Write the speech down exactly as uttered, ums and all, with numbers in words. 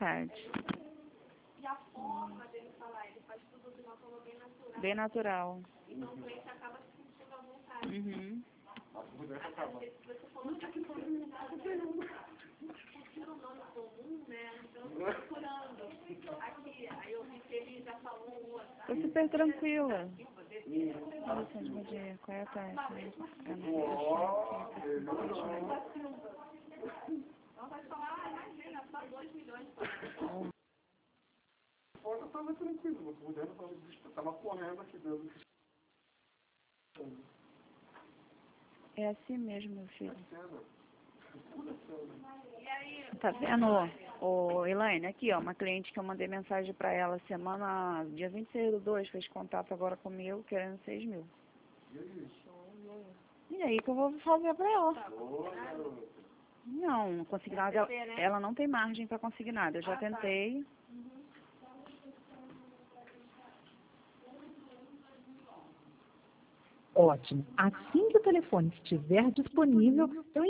tarde. E a forma dele falar, ele faz tudo de uma forma bem natural. Bem natural. Então o cliente acaba se sentindo à vontade. Uhum. Você falou que aqui foi um nome comum, né? Então eu tô procurando. Aqui, aí eu vi que ele já falou um outro. Tô super tranquila. Alexandre, bom dia. Qual é a taxa? Eu não sei. Ela vai falar, imagina, só dois milhões. Eu tava tranquilo, eu tava correndo aqui dentro. É assim mesmo, meu filho. E aí, Tá vendo, ô, Elaine? Aqui, ó, uma cliente que eu mandei mensagem pra ela semana, dia vinte e seis do dois, fez contato agora comigo, querendo seis mil. E aí que eu vou fazer pra ela? Não, consignado, ela, ela não tem margem pra consignado. Eu já tentei. Ótimo. Assim que o telefone estiver disponível, eu